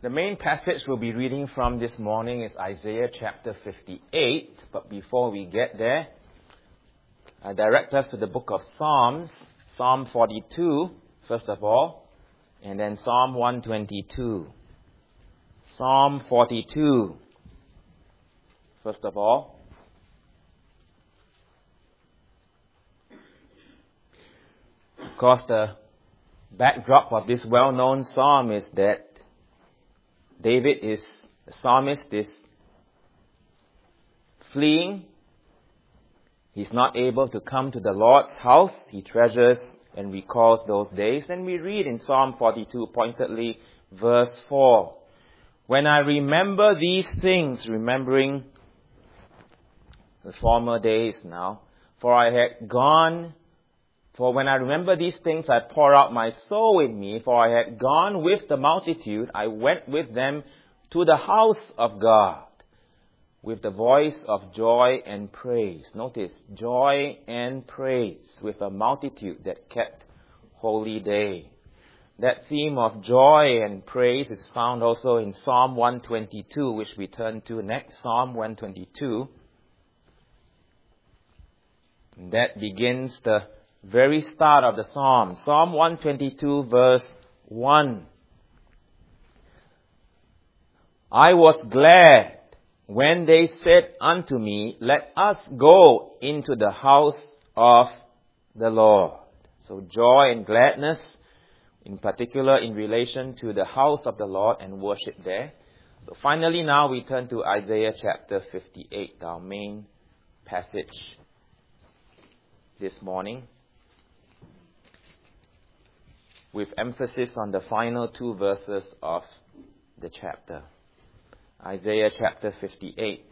The main passage we'll be reading from this morning is Isaiah chapter 58. But before we get there, I direct us to the book of Psalms, Psalm 42, first of all, and then Psalm 122. Psalm 42, first of all. Of course, the backdrop of this well-known psalm is that the psalmist is fleeing. He's not able to come to the Lord's house. He treasures and recalls those days. And we read in Psalm 42, pointedly, verse 4. When I remember these things, remembering the former days now, for when I remember these things, I pour out my soul in me, for I had gone with the multitude, I went with them to the house of God, with the voice of joy and praise. Notice, joy and praise, with a multitude that kept holy day. That theme of joy and praise is found also in Psalm 122, which we turn to next, Psalm 122. And that begins the very start of the psalm. Psalm 122 verse 1. I was glad when they said unto me, let us go into the house of the Lord. So joy and gladness, in particular in relation to the house of the Lord and worship there. So finally now we turn to Isaiah chapter 58, our main passage this morning, with emphasis on the final two verses of the chapter. Isaiah chapter 58.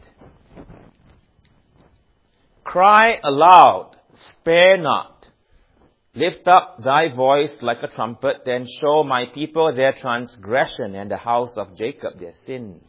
Cry aloud, spare not. Lift up thy voice like a trumpet, then show my people their transgression and the house of Jacob their sins.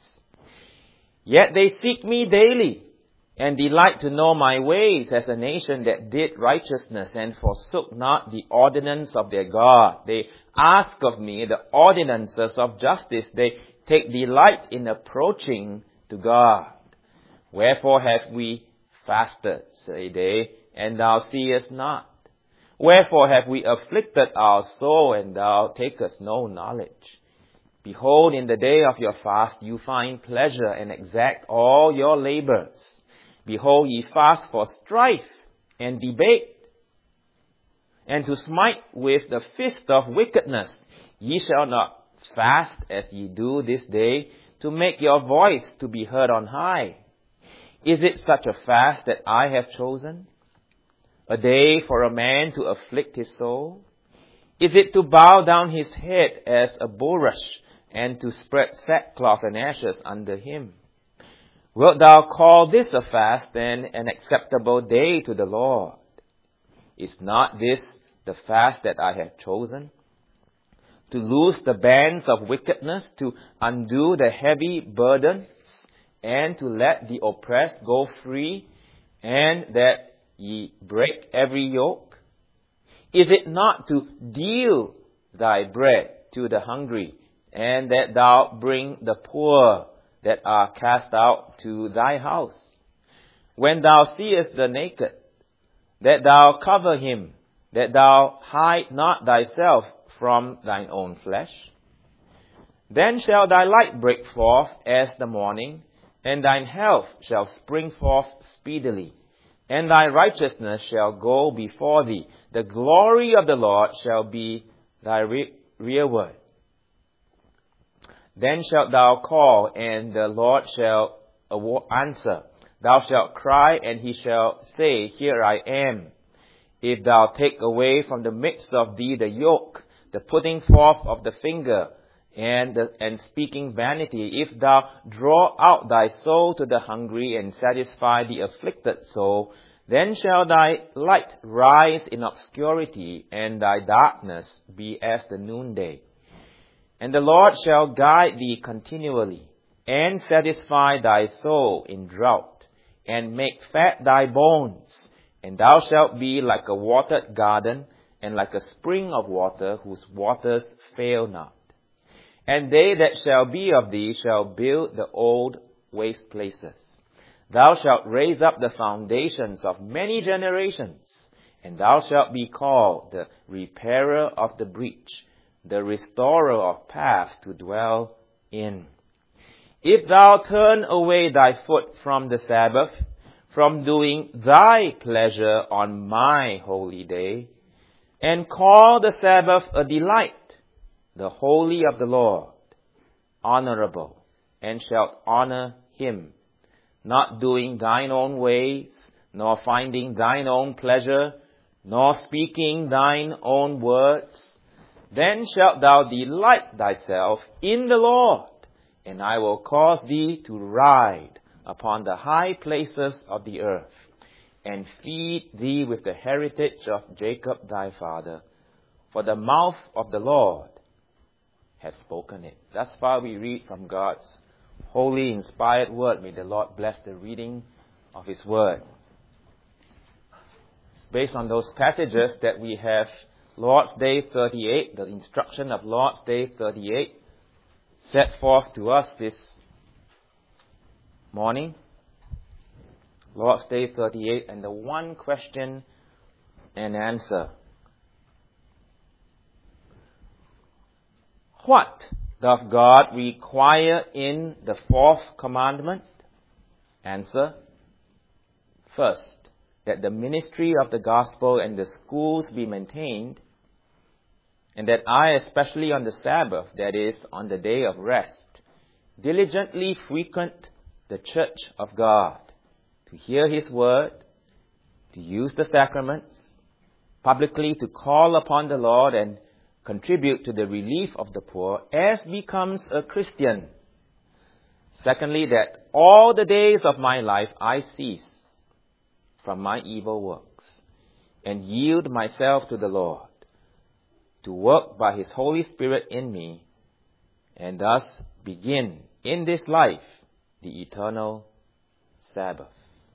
Yet they seek me daily, and delight to know my ways, as a nation that did righteousness and forsook not the ordinance of their God. They ask of me the ordinances of justice. They take delight in approaching to God. Wherefore have we fasted, say they, and thou seest not? Wherefore have we afflicted our soul, and thou takest no knowledge? Behold, in the day of your fast you find pleasure, and exact all your labors. Behold, ye fast for strife and debate, and to smite with the fist of wickedness. Ye shall not fast as ye do this day, to make your voice to be heard on high. Is it such a fast that I have chosen? A day for a man to afflict his soul? Is it to bow down his head as a bulrush, and to spread sackcloth and ashes under him? Wilt thou call this a fast, and an acceptable day to the Lord? Is not this the fast that I have chosen? To loose the bands of wickedness, to undo the heavy burdens, and to let the oppressed go free, and that ye break every yoke? Is it not to deal thy bread to the hungry, and that thou bring the poor that are cast out to thy house? When thou seest the naked, that thou cover him, that thou hide not thyself from thine own flesh? Then shall thy light break forth as the morning, and thine health shall spring forth speedily, and thy righteousness shall go before thee. The glory of the Lord shall be thy rearward. Then shalt thou call, and the Lord shall answer. Thou shalt cry, and he shall say, Here I am. If thou take away from the midst of thee the yoke, the putting forth of the finger, and speaking vanity, if thou draw out thy soul to the hungry, and satisfy the afflicted soul, then shall thy light rise in obscurity, and thy darkness be as the noonday. And the Lord shall guide thee continually, and satisfy thy soul in drought, and make fat thy bones. And thou shalt be like a watered garden, and like a spring of water, whose waters fail not. And they that shall be of thee shall build the old waste places. Thou shalt raise up the foundations of many generations, and thou shalt be called the repairer of the breach, the restorer of paths to dwell in. If thou turn away thy foot from the Sabbath, from doing thy pleasure on my holy day, and call the Sabbath a delight, the holy of the Lord, honorable, and shalt honor him, not doing thine own ways, nor finding thine own pleasure, nor speaking thine own words, then shalt thou delight thyself in the Lord, and I will cause thee to ride upon the high places of the earth, and feed thee with the heritage of Jacob thy father. For the mouth of the Lord hath spoken it. Thus far we read from God's holy, inspired word. May the Lord bless the reading of his word. Based on those passages that we have Lord's Day 38, the instruction of Lord's Day 38, set forth to us this morning. Lord's Day 38, and the one question and answer. What doth God require in the fourth commandment? Answer. First, that the ministry of the gospel and the schools be maintained, and that I, especially on the Sabbath, that is, on the day of rest, diligently frequent the church of God, to hear his word, to use the sacraments, publicly to call upon the Lord and contribute to the relief of the poor as becomes a Christian. Secondly, that all the days of my life I cease from my evil works and yield myself to the Lord, to work by his Holy Spirit in me, and thus begin in this life the eternal Sabbath.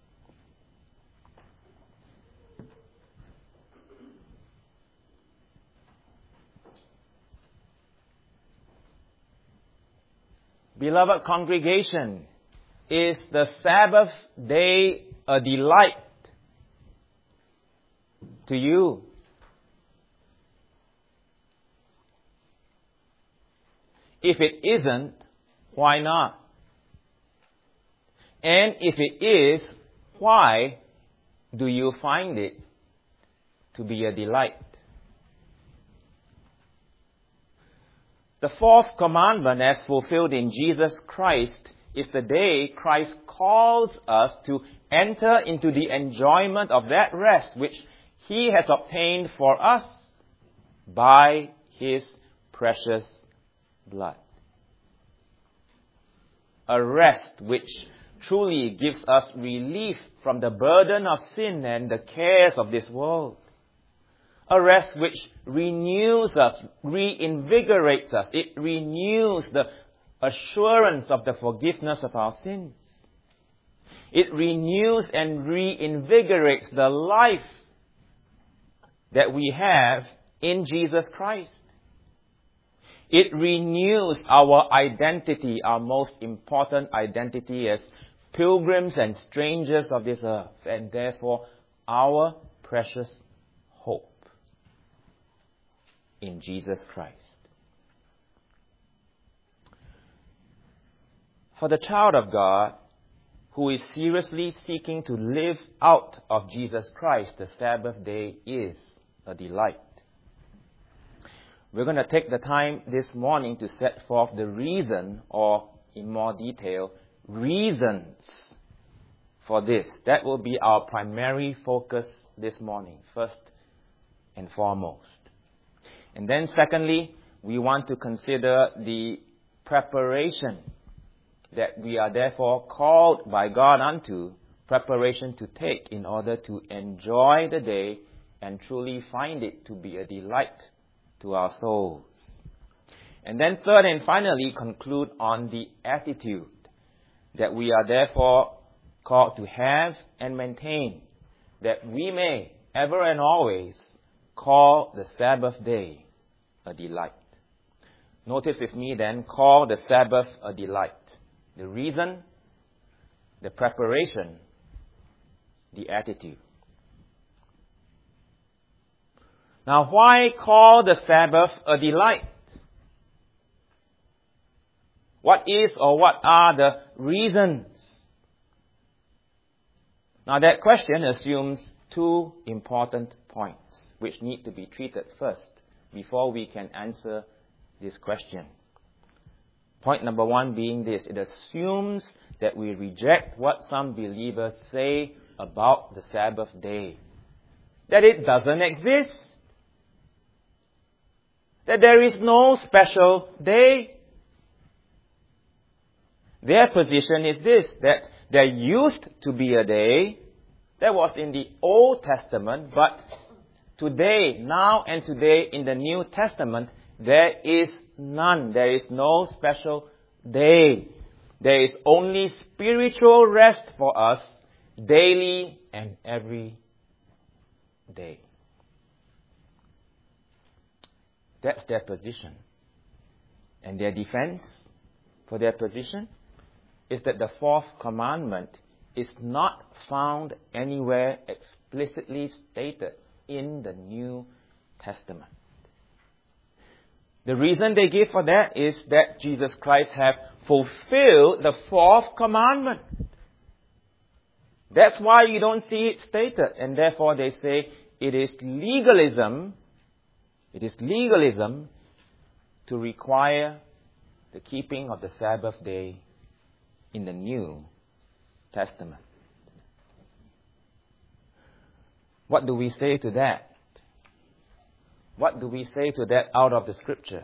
Beloved congregation, is the Sabbath day a delight to you? If it isn't, why not? And if it is, why do you find it to be a delight? The fourth commandment, as fulfilled in Jesus Christ, is the day Christ calls us to enter into the enjoyment of that rest which he has obtained for us by his precious blood. A rest which truly gives us relief from the burden of sin and the cares of this world. A rest which renews us, reinvigorates us. It renews the assurance of the forgiveness of our sins. It renews and reinvigorates the life that we have in Jesus Christ. It renews our identity, our most important identity as pilgrims and strangers of this earth, and therefore our precious hope in Jesus Christ. For the child of God who is seriously seeking to live out of Jesus Christ, the Sabbath day is a delight. We're going to take the time this morning to set forth the reason, or in more detail, reasons for this. That will be our primary focus this morning, first and foremost. And then secondly, we want to consider the preparation that we are therefore called by God unto, preparation to take in order to enjoy the day and truly find it to be a delight to our souls. And then third and finally, conclude on the attitude that we are therefore called to have and maintain, that we may ever and always call the Sabbath day a delight. Notice with me then, call the Sabbath a delight. The reason, the preparation, the attitude. Now, why call the Sabbath a delight? What is or what are the reasons? Now, that question assumes two important points which need to be treated first before we can answer this question. Point number one being this: it assumes that we reject what some believers say about the Sabbath day. That it doesn't exist. That there is no special day. Their position is this, that there used to be a day that was in the Old Testament, but today, now and today in the New Testament, there is none. There is no special day. There is only spiritual rest for us daily and every day. That's their position. And their defense for their position is that the fourth commandment is not found anywhere explicitly stated in the New Testament. The reason they give for that is that Jesus Christ has fulfilled the fourth commandment. That's why you don't see it stated. And therefore they say it is legalism to require the keeping of the Sabbath day in the New Testament. What do we say to that? What do we say to that out of the Scriptures?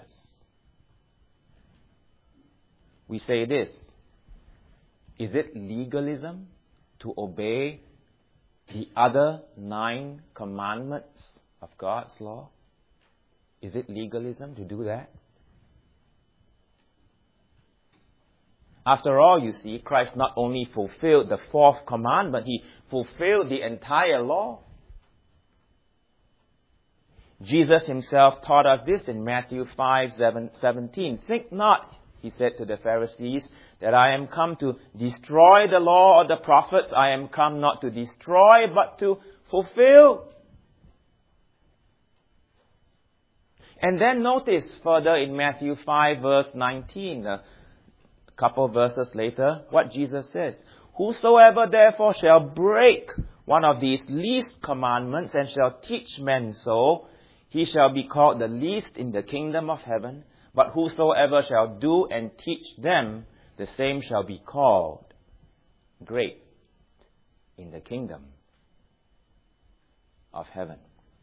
We say this: is it legalism to obey the other 9 commandments of God's law? Is it legalism to do that? After all, you see, Christ not only fulfilled the fourth commandment, He fulfilled the entire law. Jesus Himself taught us this in Matthew 5:17. Think not, He said to the Pharisees, that I am come to destroy the law or the prophets. I am come not to destroy, but to fulfill. And then notice further in Matthew 5 verse 19, a couple verses later, what Jesus says. Whosoever therefore shall break one of these least commandments and shall teach men so, he shall be called the least in the kingdom of heaven. But whosoever shall do and teach them, the same shall be called great in the kingdom of heaven.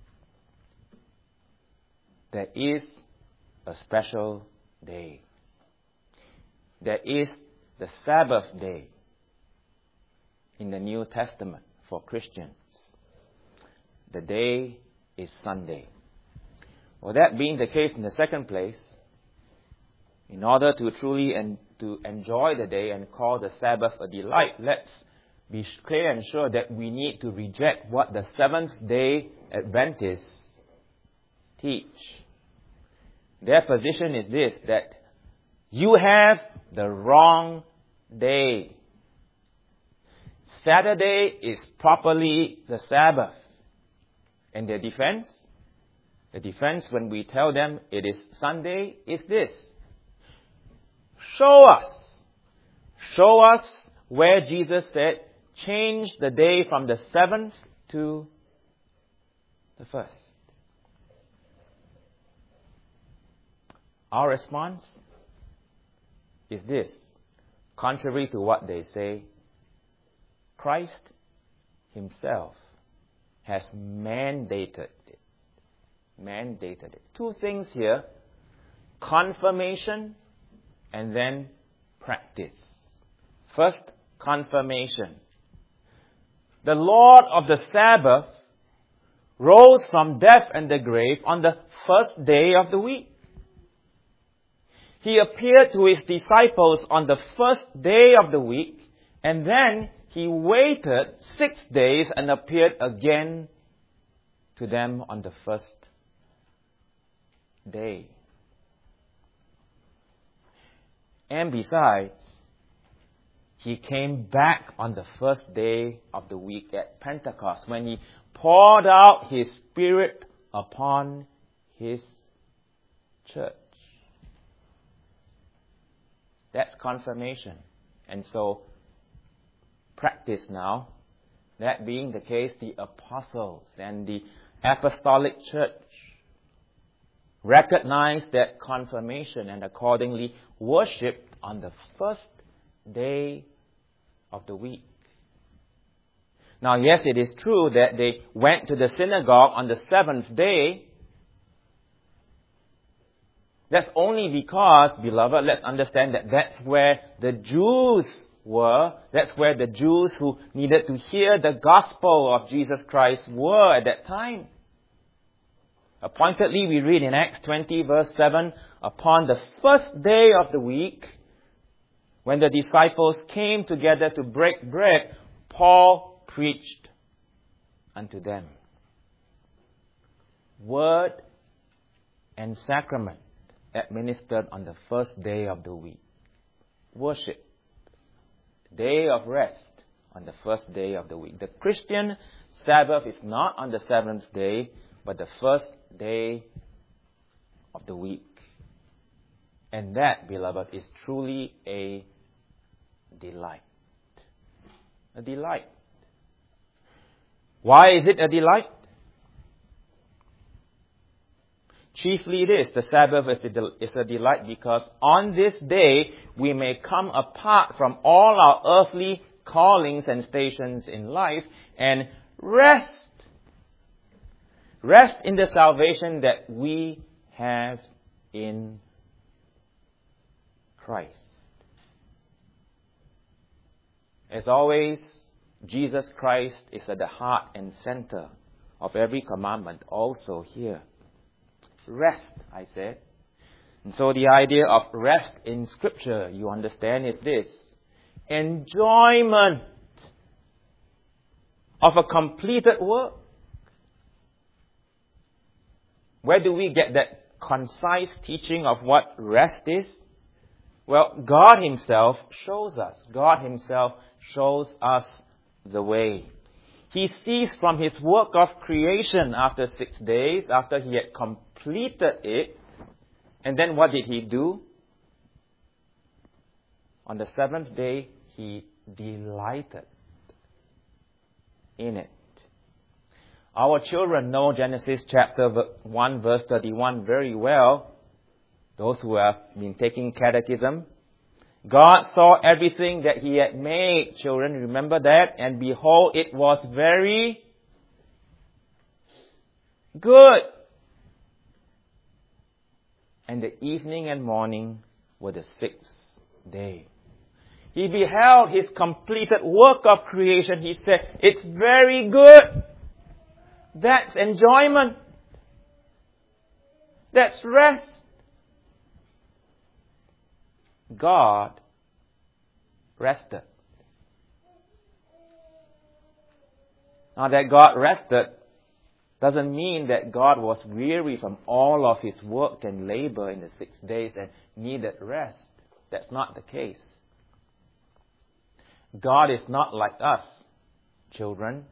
There is a special day. There is the Sabbath day in the New Testament for Christians. The day is Sunday. Well, that being the case in the second place, in order to truly to enjoy the day and call the Sabbath a delight, let's be clear and sure that we need to reject what the Seventh-day Adventists teach. Their position is this, that you have the wrong day. Saturday is properly the Sabbath. And their defense? The defense when we tell them it is Sunday is this. Show us where Jesus said, change the day from the 7th to the 1st. Our response is this. Contrary to what they say, Christ Himself has mandated it. 2 things here. Confirmation and then practice. First, confirmation. The Lord of the Sabbath rose from death and the grave on the first day of the week. He appeared to His disciples on the first day of the week, and then He waited 6 days and appeared again to them on the first day. And besides, He came back on the first day of the week at Pentecost when He poured out His Spirit upon His church. That's confirmation. And so, practice now. That being the case, the apostles and the apostolic church recognized that confirmation and accordingly worshipped on the first day of the week. Now, yes, it is true that they went to the synagogue on the seventh day. That's only because, beloved, let's understand that that's where the Jews were. That's where the Jews who needed to hear the gospel of Jesus Christ were at that time. Appointedly, we read in Acts 20 verse 7, upon the first day of the week, when the disciples came together to break bread, Paul preached unto them. Word and sacrament administered on the first day of the week. Worship. Day of rest on the first day of the week. The Christian Sabbath is not on the seventh day, but the first day of the week. And that, beloved, is truly a delight. A delight. Why is it a delight? Chiefly this, the Sabbath is a delight because on this day we may come apart from all our earthly callings and stations in life and rest. Rest in the salvation that we have in Christ. As always, Jesus Christ is at the heart and center of every commandment, also here. Rest, I said. And so the idea of rest in Scripture, you understand, is this. Enjoyment of a completed work. Where do we get that concise teaching of what rest is? Well, God Himself shows us. God Himself shows us the way. He ceased from His work of creation after 6 days, after He had completed it. And then what did He do? On the seventh day, He delighted in it. Our children know Genesis chapter 1 verse 31 very well. Those who have been taking catechism. God saw everything that He had made. Children, remember that? And behold, it was very good. And the evening and morning were the sixth day. He beheld His completed work of creation. He said, it's very good. That's enjoyment. That's rest. God rested. Now that God rested doesn't mean that God was weary from all of His work and labor in the 6 days and needed rest. That's not the case. God is not like us, children.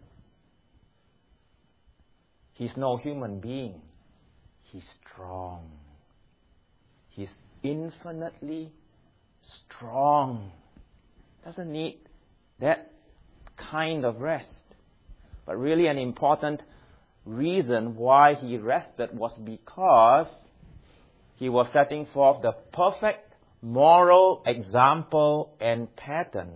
He's no human being. He's strong. He's infinitely strong. Doesn't need that kind of rest. But really an important reason why He rested was because He was setting forth the perfect moral example and pattern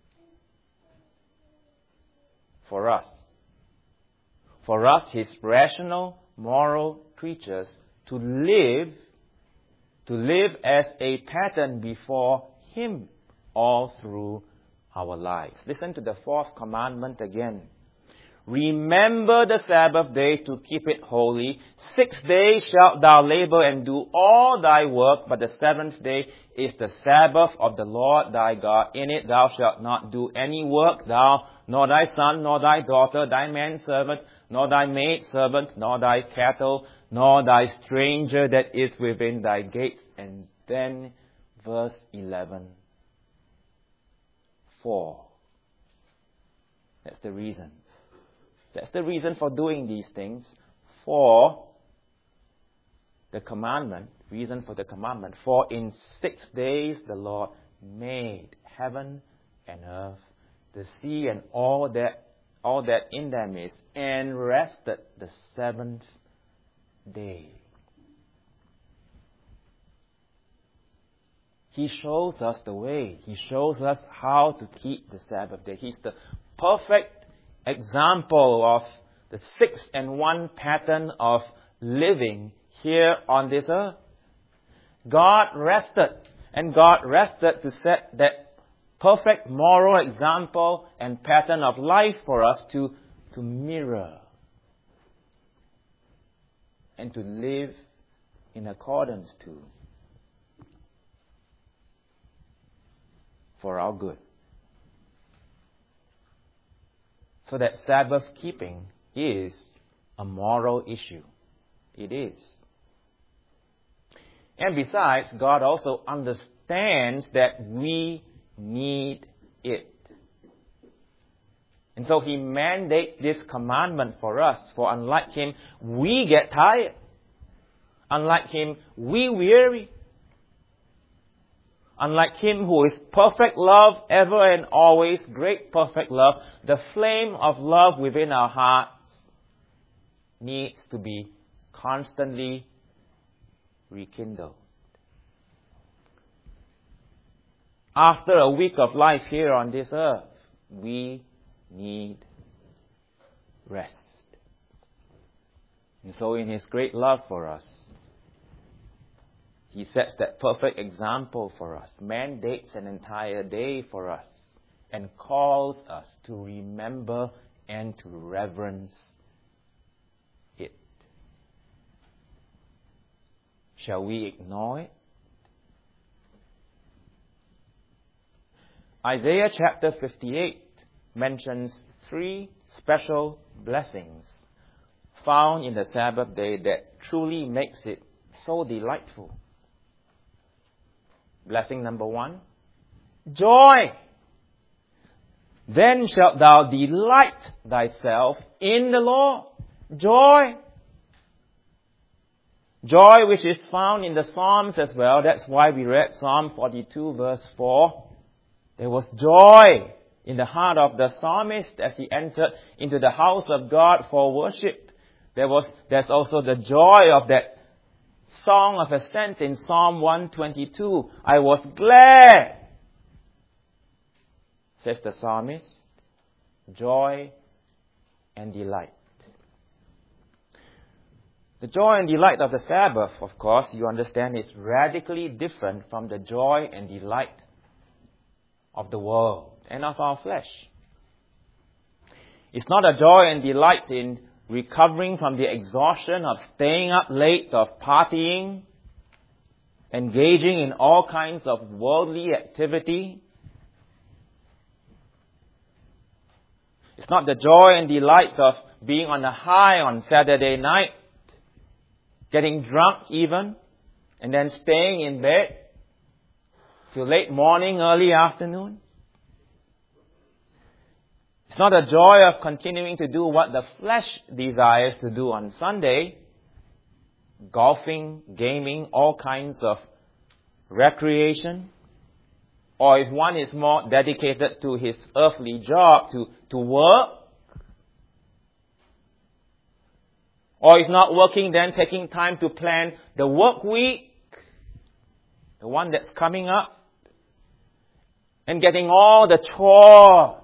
for us. For us, His rational, moral creatures, to live as a pattern before Him all through our lives. Listen to the fourth commandment again. Remember the Sabbath day to keep it holy. 6 days shalt thou labor and do all thy work, but the seventh day is the Sabbath of the Lord thy God. In it thou shalt not do any work, thou, nor thy son, nor thy daughter, thy manservant, nor thy maidservant, nor thy cattle, nor thy stranger that is within thy gates. And then verse 11. For. That's the reason. That's the reason for doing these things. For the commandment, reason for the commandment. For in 6 days the Lord made heaven and earth, the sea and all that in them is, and rested the seventh day. He shows us the way. He shows us how to keep the Sabbath day. He's the perfect example of the 6-in-1 pattern of living here on this earth. God rested, and God rested to set that perfect moral example and pattern of life for us to mirror and to live in accordance to, for our good. So that Sabbath keeping is a moral issue. It is. And besides, God also understands that we need it. And so He mandates this commandment for us. For unlike Him, we get tired. Unlike Him, we weary. Unlike Him who is perfect love, ever and always, great perfect love, the flame of love within our hearts needs to be constantly rekindled. After a week of life here on this earth, we need rest. And so in His great love for us, He sets that perfect example for us, mandates an entire day for us, and calls us to remember and to reverence it. Shall we ignore it? Isaiah chapter 58 mentions 3 special blessings found in the Sabbath day that truly makes it so delightful. Blessing number 1, joy. Then shalt thou delight thyself in the Lord. Joy. Joy which is found in the Psalms as well. That's why we read Psalm 42 verse 4. There was joy in the heart of the psalmist as he entered into the house of God for worship. There's also the joy of that song of ascent in Psalm 122. I was glad, says the psalmist. Joy and delight. The joy and delight of the Sabbath, of course, you understand, is radically different from the joy and delight of the world and of our flesh. It's not a joy and delight in recovering from the exhaustion of staying up late, of partying, engaging in all kinds of worldly activity. It's not the joy and delight of being on a high on Saturday night, getting drunk even, and then staying in bed till late morning, early afternoon. It's not a joy of continuing to do what the flesh desires to do on Sunday, golfing, gaming, all kinds of recreation. Or if one is more dedicated to his earthly job, to work. Or if not working, then taking time to plan the work week, the one that's coming up, and getting all the chores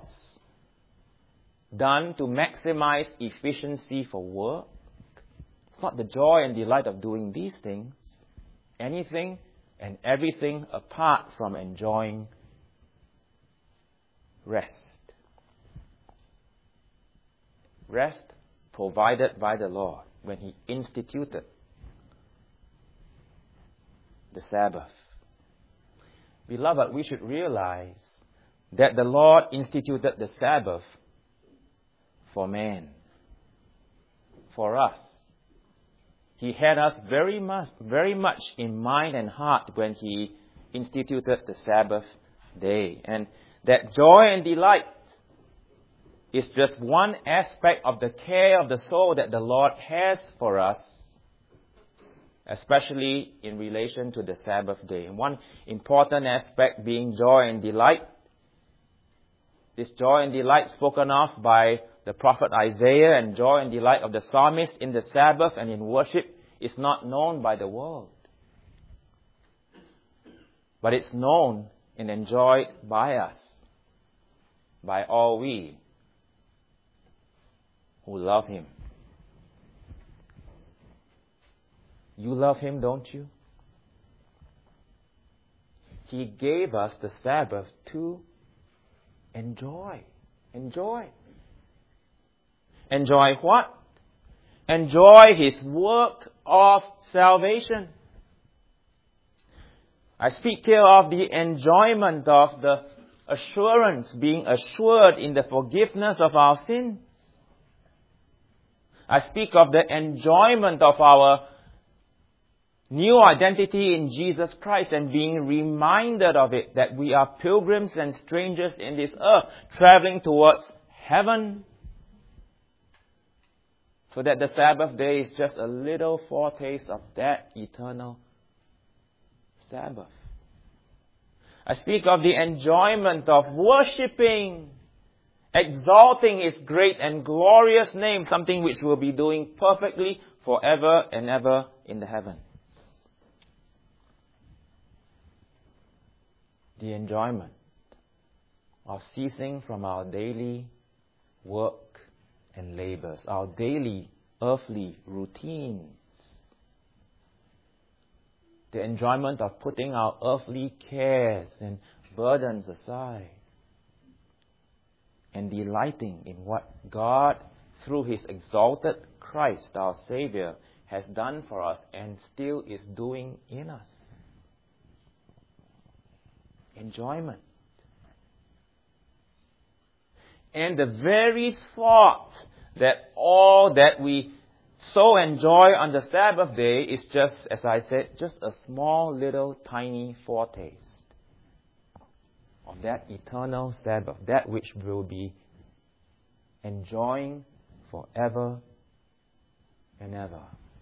done to maximize efficiency for work. It's not the joy and delight of doing these things. Anything and everything apart from enjoying rest. Rest provided by the Lord when He instituted the Sabbath. Beloved, we should realize that the Lord instituted the Sabbath for man, for us. He had us very much in mind and heart when He instituted the Sabbath day. And that joy and delight is just one aspect of the care of the soul that the Lord has for us, especially in relation to the Sabbath day. And one important aspect being joy and delight. This joy and delight spoken of by the prophet Isaiah and joy and delight of the psalmist in the Sabbath and in worship is not known by the world. But it's known and enjoyed by us, by all we who love Him. You love Him, don't you? He gave us the Sabbath to enjoy. Enjoy. Enjoy what? Enjoy His work of salvation. I speak here of the enjoyment of the assurance, being assured in the forgiveness of our sins. I speak of the enjoyment of our new identity in Jesus Christ and being reminded of it, that we are pilgrims and strangers in this earth, traveling towards heaven. So that the Sabbath day is just a little foretaste of that eternal Sabbath. I speak of the enjoyment of worshipping, exalting His great and glorious name, something which we'll be doing perfectly forever and ever in the heavens. The enjoyment of ceasing from our daily work and labors, our daily earthly routines. The enjoyment of putting our earthly cares and burdens aside and delighting in what God, through His exalted Christ, our Savior, has done for us and still is doing in us. Enjoyment. And the very thought that all that we so enjoy on the Sabbath day is just, as I said, just a small little tiny foretaste of that eternal Sabbath, that which we'll be enjoying forever and ever.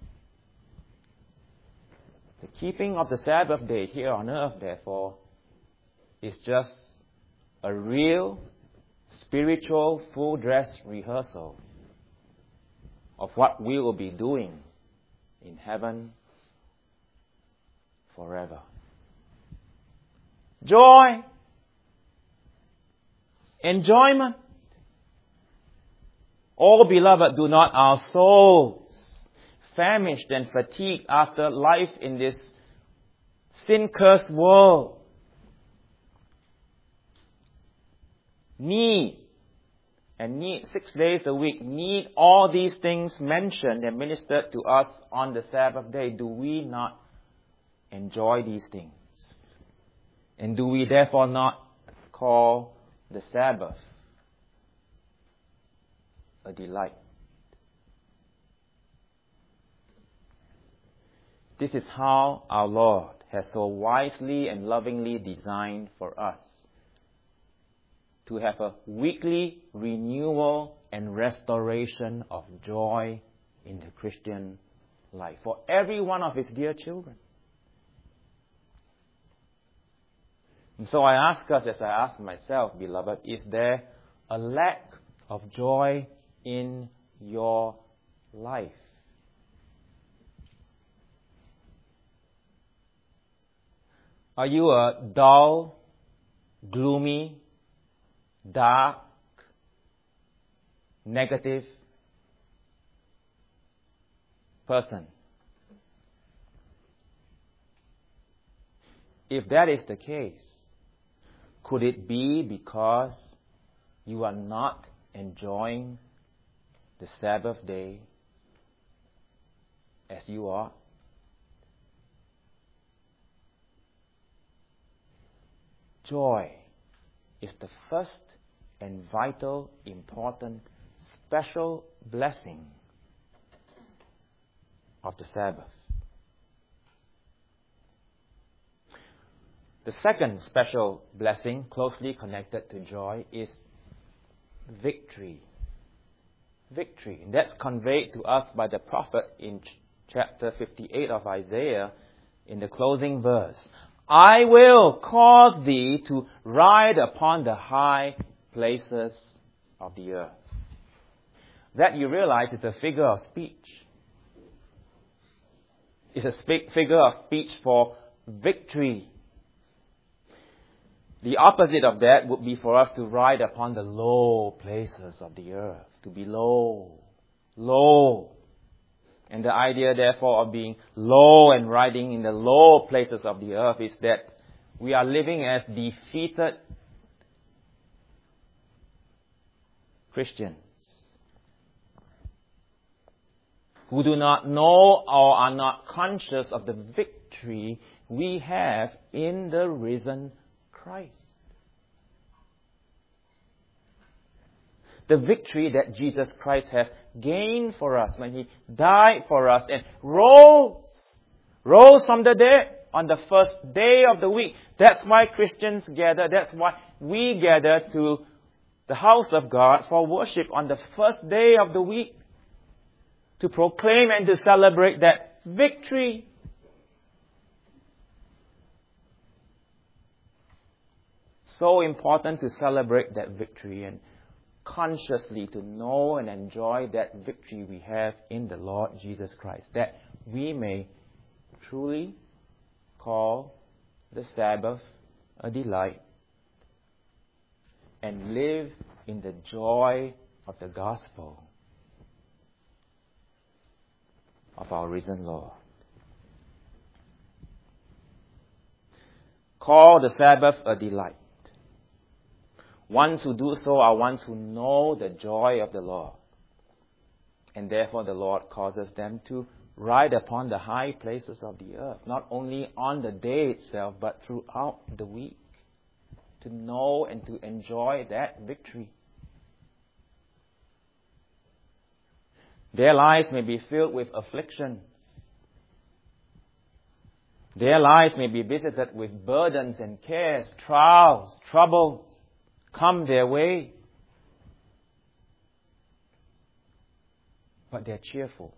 The keeping of the Sabbath day here on earth, therefore, is just a real spiritual full dress rehearsal of what we will be doing in heaven forever. Joy, enjoyment. Oh, beloved, do not our souls, famished and fatigued after life in this sin-cursed world, need 6 days a week, need all these things mentioned and ministered to us on the Sabbath day? Do we not enjoy these things? And do we therefore not call the Sabbath a delight? This is how our Lord has so wisely and lovingly designed for us to have a weekly renewal and restoration of joy in the Christian life for every one of His dear children. And so I ask us, as I ask myself, beloved, is there a lack of joy in your life? Are you a dull, gloomy, dark, negative person? If that is the case, could it be because you are not enjoying the Sabbath day as you are? Joy is the first and vital, important, special blessing of the Sabbath. The second special blessing closely connected to joy is victory. Victory. And that's conveyed to us by the prophet in chapter 58 of Isaiah in the closing verse. I will cause thee to ride upon the high places of the earth. That, you realize, is a figure of speech. It's a figure of speech for victory. The opposite of that would be for us to ride upon the low places of the earth. To be low. Low. And the idea, therefore, of being low and riding in the low places of the earth is that we are living as defeated Christians who do not know or are not conscious of the victory we have in the risen Christ. The victory that Jesus Christ has gained for us when He died for us and rose from the dead on the first day of the week. That's why Christians gather. That's why we gather to the house of God for worship on the first day of the week, to proclaim and to celebrate that victory. So important to celebrate that victory and consciously to know and enjoy that victory we have in the Lord Jesus Christ, that we may truly call the Sabbath a delight and live in the joy of the gospel of our risen Lord. Call the Sabbath a delight. Ones who do so are ones who know the joy of the Lord. And therefore the Lord causes them to ride upon the high places of the earth, not only on the day itself, but throughout the week, to know and to enjoy that victory. Their lives may be filled with afflictions. Their lives may be visited with burdens and cares, trials, troubles come their way. But they're cheerful,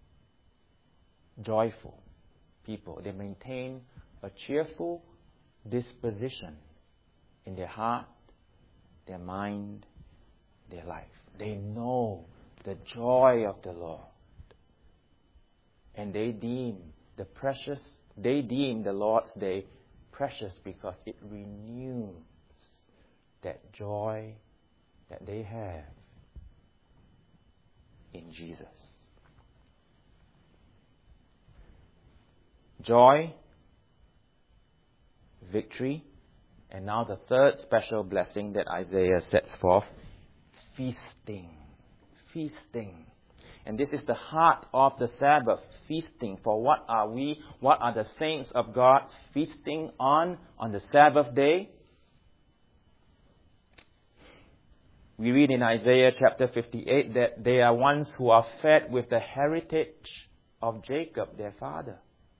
joyful people. They maintain a cheerful disposition in their heart, their mind, their life. They know the joy of the Lord. And they deem the Lord's day precious because it renews that joy that they have in Jesus. Joy, victory, and now the third special blessing that Isaiah sets forth, feasting. Feasting. And this is the heart of the Sabbath, feasting. For what are we, what are the saints of God feasting on the Sabbath day? We read in Isaiah chapter 58 that they are ones who are fed with the heritage of Jacob, their father.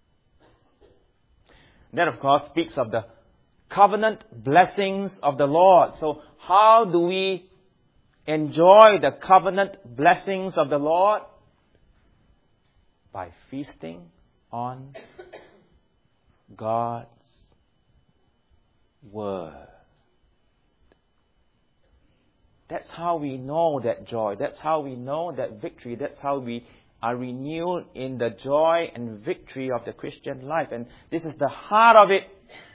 That, of course, speaks of the covenant blessings of the Lord. So how do we enjoy the covenant blessings of the Lord? By feasting on God's Word. That's how we know that joy. That's how we know that victory. That's how we are renewed in the joy and victory of the Christian life. And this is the heart of it.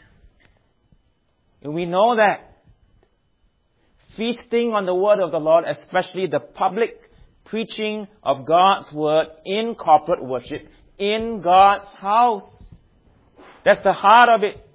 And we know that. Feasting on the Word of the Lord, especially the public preaching of God's Word in corporate worship, in God's house. That's the heart of it.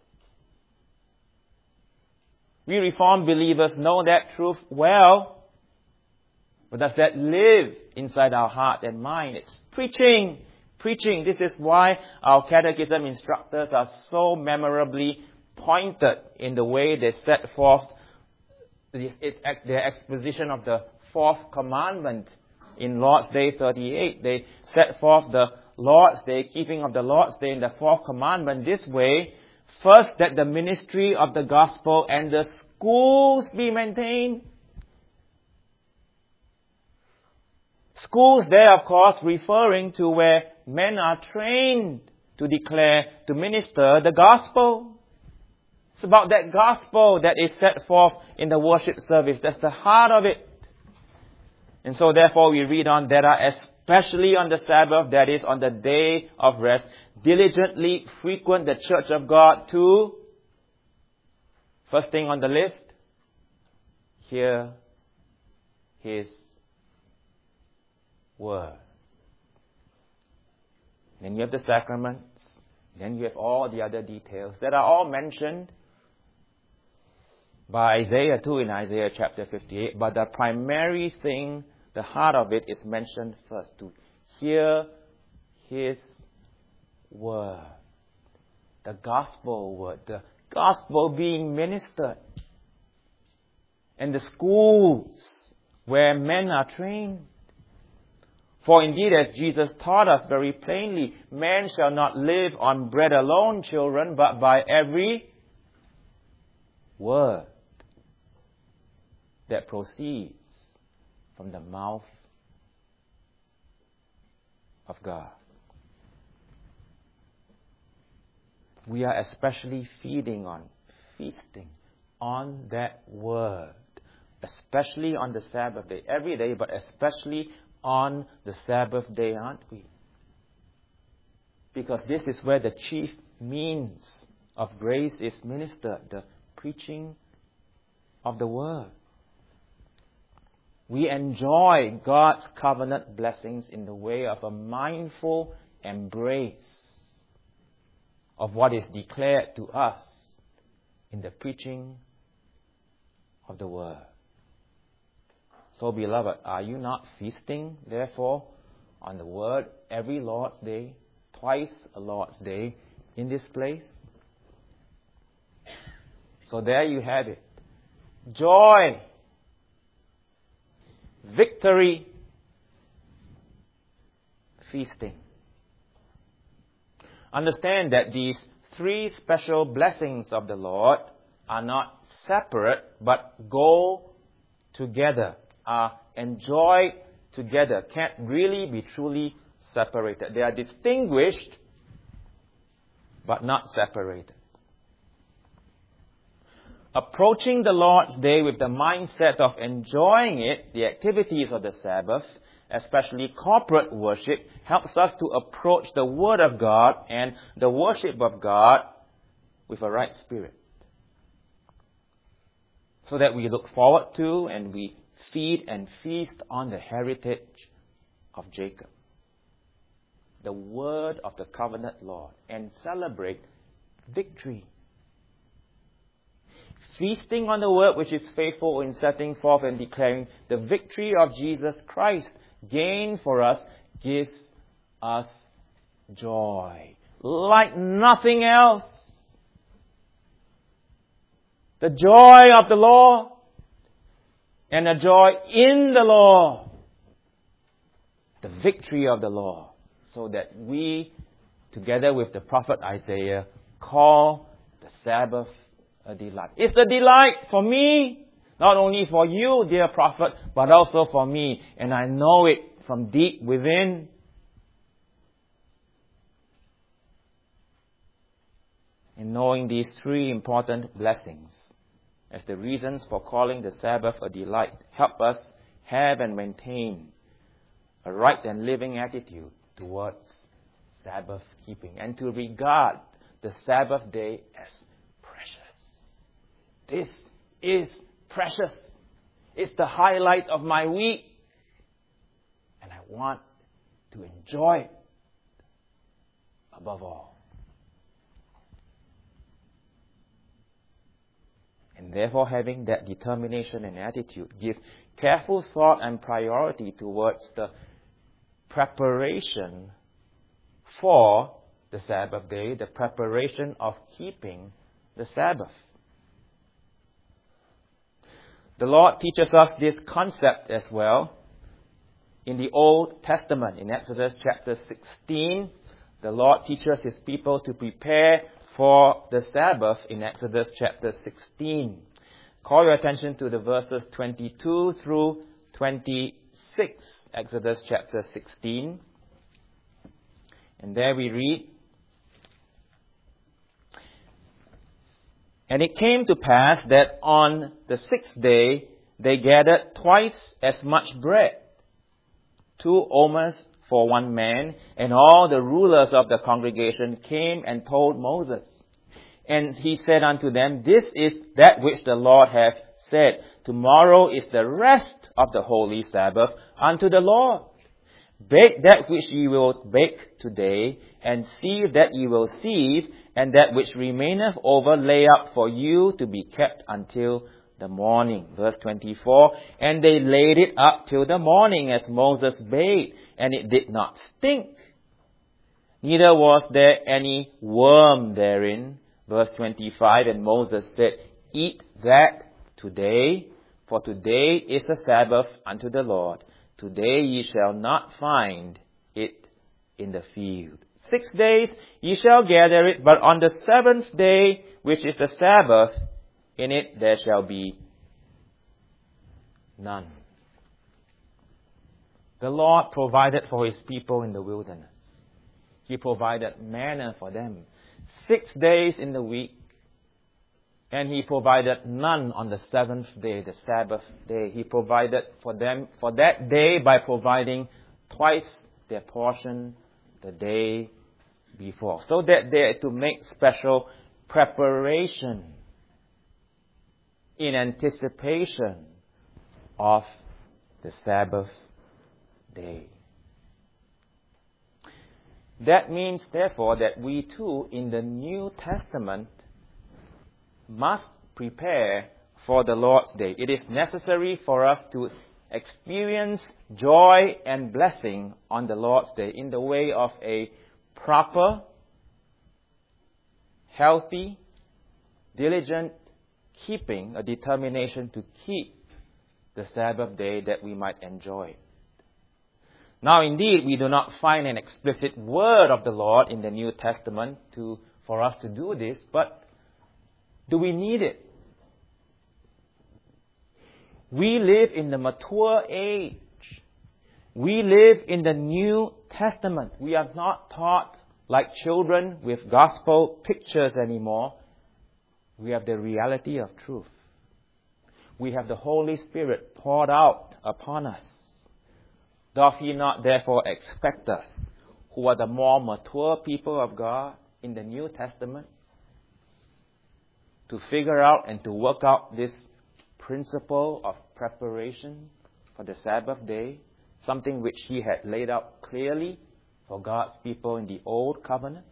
We Reformed believers know that truth well. But does that live inside our heart and mind? It's preaching. Preaching. This is why our catechism instructors are so memorably pointed in the way they set forth their exposition of the fourth commandment in Lord's Day 38. They set forth the Lord's Day, keeping of the Lord's Day in the fourth commandment this way. First, that the ministry of the gospel and the schools be maintained. Schools there, of course, referring to where men are trained to declare, to minister the gospel. It's about that gospel that is set forth in the worship service. That's the heart of it. And so therefore we read on, that are especially on the Sabbath, that is on the day of rest, diligently frequent the church of God to, first thing on the list, hear His word. Then you have the sacraments. Then you have all the other details that are all mentioned by Isaiah too in Isaiah chapter 58. But the primary thing, the heart of it, is mentioned first, to hear His word. The gospel word. The gospel being ministered. And the schools where men are trained. For indeed, as Jesus taught us very plainly, man shall not live on bread alone, children, but by every word that proceeds from the mouth of God. We are especially feasting on that word, especially on the Sabbath day, every day, but especially on the Sabbath day, aren't we? Because this is where the chief means of grace is ministered, the preaching of the word. We enjoy God's covenant blessings in the way of a mindful embrace of what is declared to us in the preaching of the word. So, beloved, are you not feasting, therefore, on the word every Lord's Day, twice a Lord's Day in this place? So there you have it. Joy, victory, feasting. Understand that these three special blessings of the Lord are not separate, but go together, are enjoyed together, can't really be truly separated. They are distinguished, but not separated. Approaching the Lord's Day with the mindset of enjoying it, the activities of the Sabbath, especially corporate worship, helps us to approach the Word of God and the worship of God with a right spirit. So that we look forward to and we feed and feast on the heritage of Jacob, the word of the covenant Lord, and celebrate victory. Feasting on the word which is faithful in setting forth and declaring the victory of Jesus Christ gained for us gives us joy like nothing else. The joy of the Lord and the joy in the Lord. The victory of the Lord. So that we, together with the prophet Isaiah, call the Sabbath a delight. It's a delight for me, not only for you, dear prophet, but also for me. And I know it from deep within. In knowing these three important blessings as the reasons for calling the Sabbath a delight, help us have and maintain a right and living attitude towards Sabbath keeping and to regard the Sabbath day as precious. This is precious. It's the highlight of my week. And I want to enjoy it above all. And therefore, having that determination and attitude, give careful thought and priority towards the preparation for the Sabbath day, the preparation of keeping the Sabbath. The Lord teaches us this concept as well in the Old Testament. In Exodus chapter 16, the Lord teaches His people to prepare for the Sabbath in Exodus chapter 16. Call your attention to the verses 22 through 26, Exodus chapter 16. And there we read, "And it came to pass that on the 6th day they gathered twice as much bread, 2 omers for one man, and all the rulers of the congregation came and told Moses. And he said unto them, This is that which the Lord hath said, Tomorrow is the rest of the holy Sabbath unto the Lord. Bake that which ye will bake today, and sieve that ye will sieve, and that which remaineth over lay up for you to be kept until the morning." Verse 24, "And they laid it up till the morning as Moses bade, and it did not stink. Neither was there any worm therein." Verse 25, "And Moses said, Eat that today, for today is the Sabbath unto the Lord. Today ye shall not find it in the field. 6 days ye shall gather it, but on the 7th day, which is the Sabbath, in it there shall be none." The Lord provided for His people in the wilderness. He provided manna for them 6 days in the week. And He provided none on the 7th day, the Sabbath day. He provided for them for that day by providing twice their portion the day before, so that they had to make special preparation in anticipation of the Sabbath day. That means, therefore, that we too, in the New Testament, must prepare for the Lord's Day. It is necessary for us to experience joy and blessing on the Lord's Day in the way of a proper, healthy, diligent keeping, a determination to keep the Sabbath day that we might enjoy it. Now, indeed, we do not find an explicit word of the Lord in the New Testament for us to do this, but do we need it? We live in the mature age. We live in the New Testament. We are not taught like children with gospel pictures anymore. We have the reality of truth. We have the Holy Spirit poured out upon us. Doth He not therefore expect us, who are the more mature people of God in the New Testament, to figure out and to work out this principle of preparation for the Sabbath day, something which He had laid out clearly for God's people in the Old Covenant?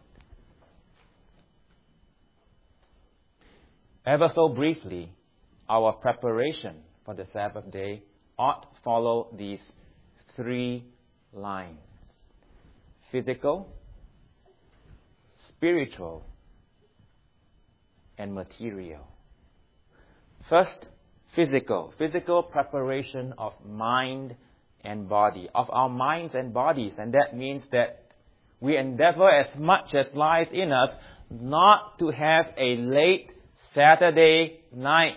Ever so briefly, our preparation for the Sabbath day ought to follow these 3 lines: physical, spiritual, and material. First, physical. Physical preparation of mind and body, of our minds and bodies. And that means that we endeavor as much as lies in us not to have a late Saturday night.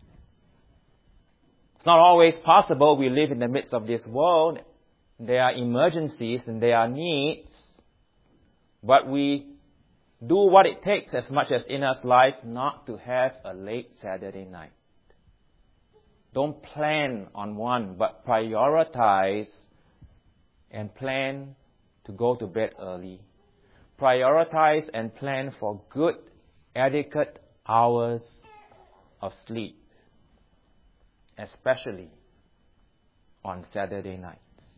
It's not always possible. We live in the midst of this world. There are emergencies and there are needs. But we do what it takes as much as in us lies not to have a late Saturday night. Don't plan on one, but prioritize and plan to go to bed early. Prioritize and plan for good, adequate hours of sleep, especially on Saturday nights.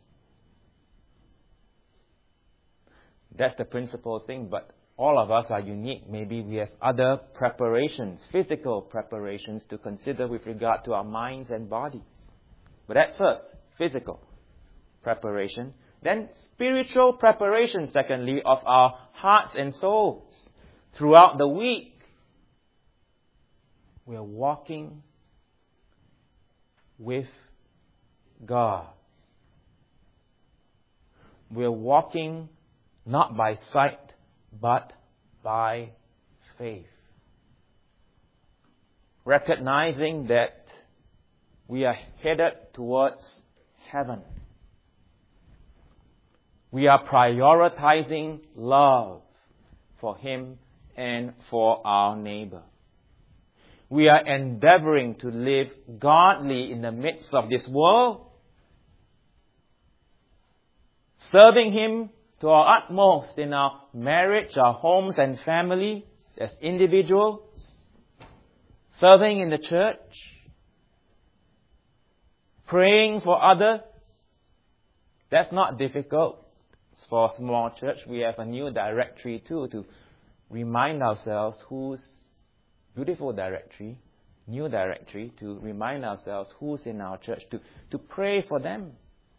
That's the principal thing, but all of us are unique. Maybe we have other preparations, physical preparations to consider with regard to our minds and bodies. But that's first, physical preparation. Then spiritual preparation, secondly, of our hearts and souls. Throughout the week, we are walking with God. We are walking not by sight, but by faith. Recognizing that we are headed towards heaven. We are prioritizing love for Him and for our neighbor. We are endeavoring to live godly in the midst of this world, serving Him to our utmost in our marriage, our homes and families, as individuals, serving in the church, praying for others. That's not difficult. For a small church, we have a new directory too, to remind ourselves beautiful directory, new directory, to remind ourselves who's in our church, to pray for them,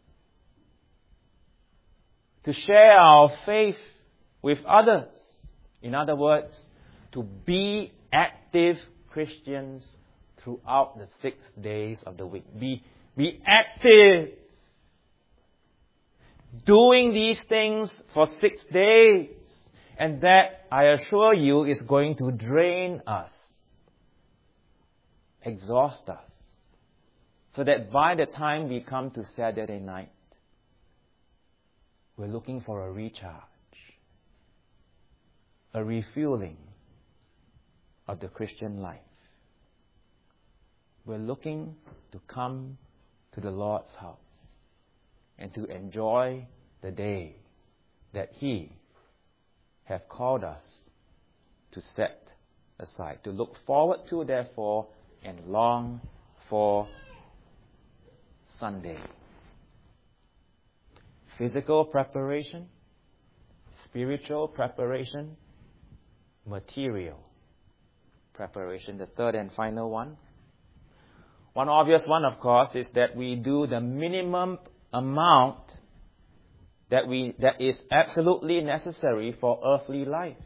to share our faith with others. In other words, to be active Christians throughout the 6 days of the week. Be active. Doing these things for 6 days. And that, I assure you, is going to drain us, exhaust us, so that by the time we come to Saturday night, we're looking for a recharge, a refueling of the Christian life. We're looking to come to the Lord's house and to enjoy the day that He has called us to set aside, to look forward to, therefore, and long for Sunday. Physical preparation, spiritual preparation, material preparation. The third and final one. One obvious one, of course, is that we do the minimum amount that is absolutely necessary for earthly life.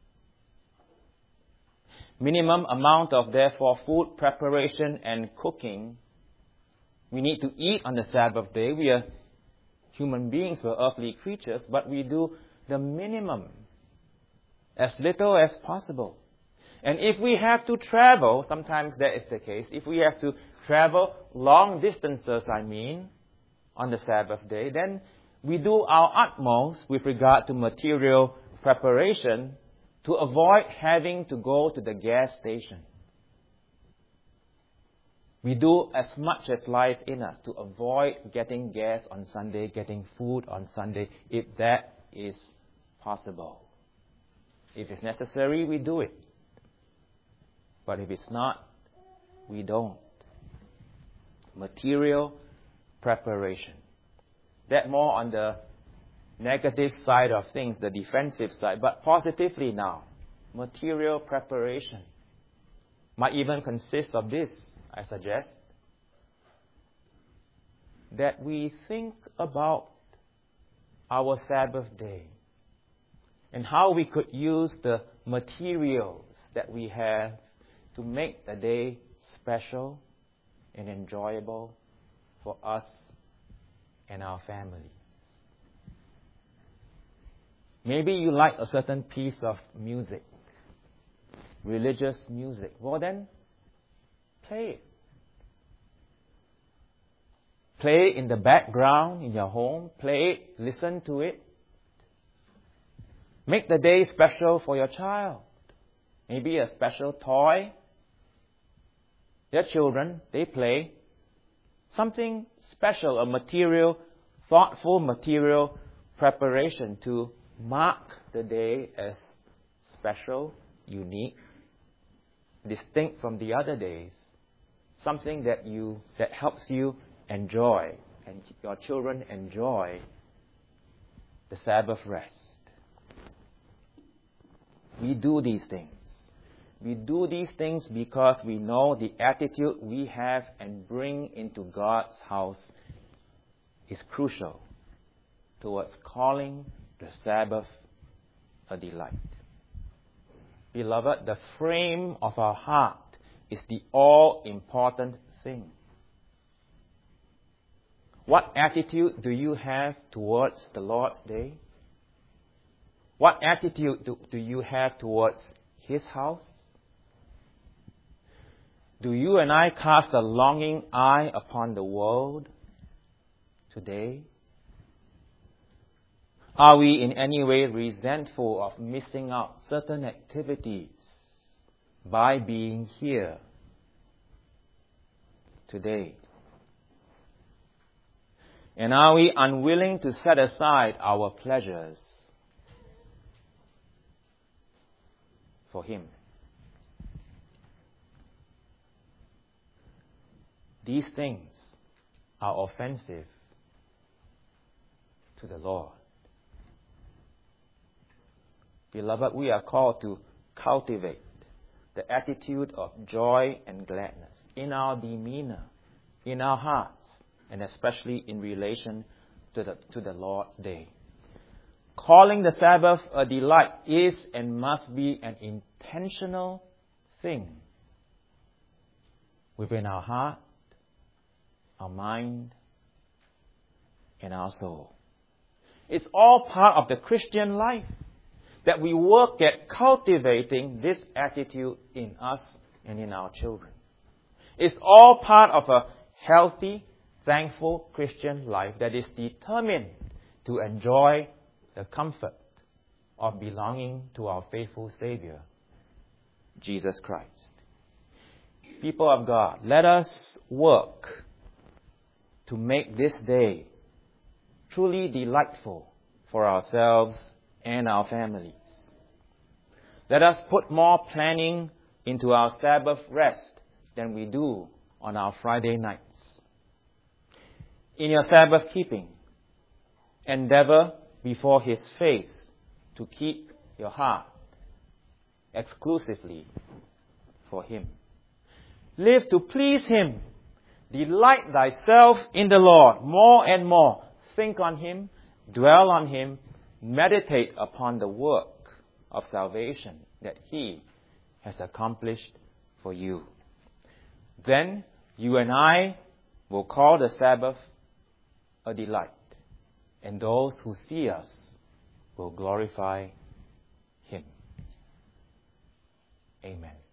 Minimum amount of, therefore, food preparation and cooking. We need to eat on the Sabbath day. We are human beings, we're earthly creatures, but we do the minimum, as little as possible. And if we have to travel, sometimes that is the case, if we have to travel long distances, on the Sabbath day, then we do our utmost with regard to material preparation to avoid having to go to the gas station. We do as much as lies in us to avoid getting gas on Sunday, getting food on Sunday, if that is possible. If it's necessary, we do it. But if it's not, we don't. Material preparation. That more on the negative side of things, the defensive side. But positively now, material preparation might even consist of this, I suggest. That we think about our Sabbath day and how we could use the materials that we have to make the day special and enjoyable for us and our families. Maybe you like a certain piece of music, religious music. Well then, play it. Play it in the background in your home. Play it, listen to it. Make the day special for your child. Maybe a special toy. Their children, they play something special, a material, thoughtful material preparation to mark the day as special, unique, distinct from the other days. Something that helps you enjoy and your children enjoy the Sabbath rest. We do these things. We do these things because we know the attitude we have and bring into God's house is crucial towards calling the Sabbath a delight. Beloved, the frame of our heart is the all-important thing. What attitude do you have towards the Lord's Day? What attitude do you have towards His house? Do you and I cast a longing eye upon the world today? Are we in any way resentful of missing out certain activities by being here today? And are we unwilling to set aside our pleasures for Him? These things are offensive to the Lord. Beloved, we are called to cultivate the attitude of joy and gladness in our demeanor, in our hearts, and especially in relation to the Lord's Day. Calling the Sabbath a delight is and must be an intentional thing within our heart, our mind, and our soul. It's all part of the Christian life that we work at cultivating this attitude in us and in our children. It's all part of a healthy, thankful Christian life that is determined to enjoy the comfort of belonging to our faithful Savior, Jesus Christ. People of God, let us work to make this day truly delightful for ourselves and our families. Let us put more planning into our Sabbath rest than we do on our Friday nights. In your Sabbath keeping, endeavor before His face to keep your heart exclusively for Him. Live to please Him. Delight thyself in the Lord more and more. Think on Him, dwell on Him, meditate upon the work of salvation that He has accomplished for you. Then you and I will call the Sabbath a delight, and those who see us will glorify Him. Amen.